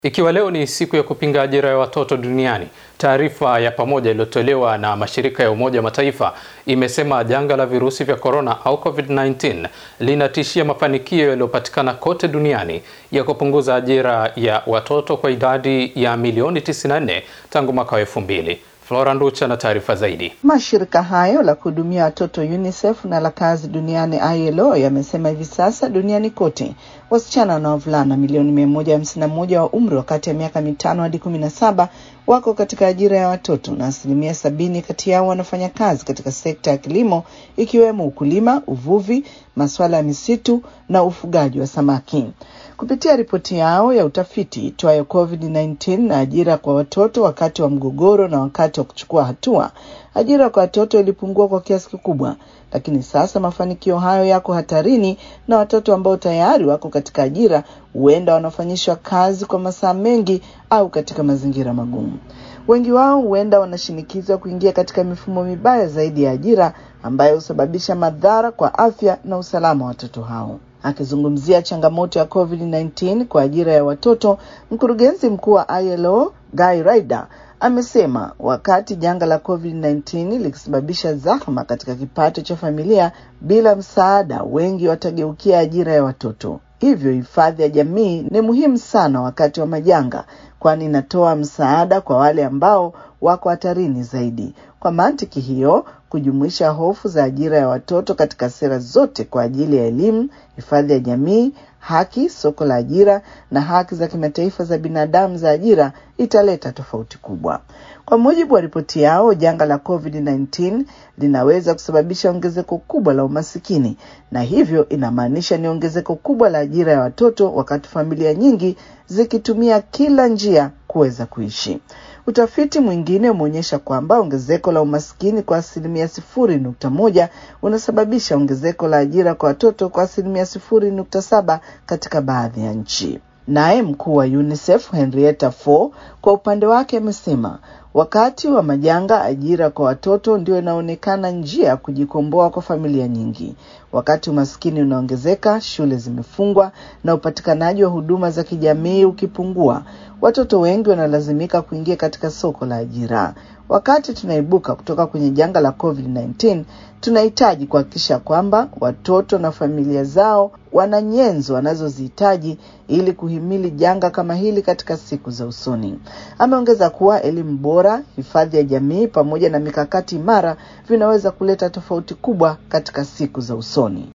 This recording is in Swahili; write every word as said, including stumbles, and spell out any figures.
Ikiwa leo ni siku ya kupinga ajira ya watoto duniani, taarifa ya pamoja iliyotolewa na mashirika ya Umoja wa Mataifa imesema janga la virusi vya corona au COVID kumi na tisa linatishia mafanikio yaliyopatikana kote duniani ya kupunguza ajira ya watoto kwa idadi ya milioni tisini na nne tangu mwaka wa elfu mbili. Flora Nducha na taarifa zaidi. Mashirika hayo la kuhudumia watoto UNICEF na la kazi duniani I L O yamesema hivi sasa duniani kote wasichana na wavulana milioni mia moja hamsini na moja wa umri wa kati ya miaka mitano hadi kumi na saba wako katika ajira ya watoto, na asilimia sabini kati yao wanafanya kazi katika sekta ya kilimo, ikiwemo ukulima, uvuvi, masuala ya misitu na ufugaji wa samaki. Kupitia ripoti yao ya utafiti itwayo COVID kumi na tisa na ajira kwa watoto wakati wa mgogoro na wakati wa kuchukua hatua, ajira kwa watoto ilipungua kwa kiasi kikubwa, lakini sasa mafanikio hayo yako hatarini, na watoto ambao tayari wako katika ajira huenda wanafanyishwa kazi kwa masaa mengi au katika mazingira magumu. Wengi wao huenda wanashinikizwa kuingia katika mifumo mibaya zaidi ya ajira ambayo husababisha madhara kwa afya na usalama wa watoto hao. Akizungumzia changamoto ya COVID kumi na tisa kwa ajira ya watoto, mkurugenzi mkuu wa I L O Guy Ryder amesema wakati janga la COVID kumi na tisa likisababisha zahma katika kipato cha familia, bila msaada wengi watageukia ajira ya watoto. Hivyo hifadhi ya jamii ni muhimu sana wakati wa majanga, kwani inatoa msaada kwa wale ambao wako hatarini zaidi. Kwa mantiki hiyo, kujumuisha hofu za ajira ya watoto katika sera zote kwa ajili ya elimu, hifadhi ya jamii, haki, soko la ajira na haki za kimataifa za binadamu za ajira italeta tofauti kubwa. Kwa mujibu wa ripoti yao, janga la COVID kumi na tisa linaweza kusababisha ongezeko kubwa la umasikini, na hivyo inamaanisha ni ongezeko kubwa la ajira ya watoto wakati familia nyingi zikitumia kila njia kuweza kuishi. Utafiti mwingine umeonyesha kwamba ongezeko la umaskini kwa asilimia sifuri nukta moja unasababisha ongezeko la ajira kwa watoto kwa asilimia sifuri nukta saba katika baadhi ya nchi. Naye mkuu wa UNICEF Henrietta Fore kwa upande wake amesema wakati wa majanga, ajira kwa watoto ndio inaonekana njia ya kujikomboa kwa familia nyingi. Wakati umaskini unaongezeka, shule zimefungwa na upatikanaji wa huduma za kijamii ukipungua, watoto wengi wanalazimika kuingia katika soko la ajira. Wakati tunaibuka kutoka kwenye janga la COVID kumi na tisa, tunahitaji kuhakikisha kwamba watoto na familia zao wana nyenzo wanazozihitaji ili kuhimili janga kama hili katika siku za usoni. Ameongeza kuwa elimu bora, hifadhi ya jamii pamoja na mikakati imara vinaweza kuleta tofauti kubwa katika siku za usoni.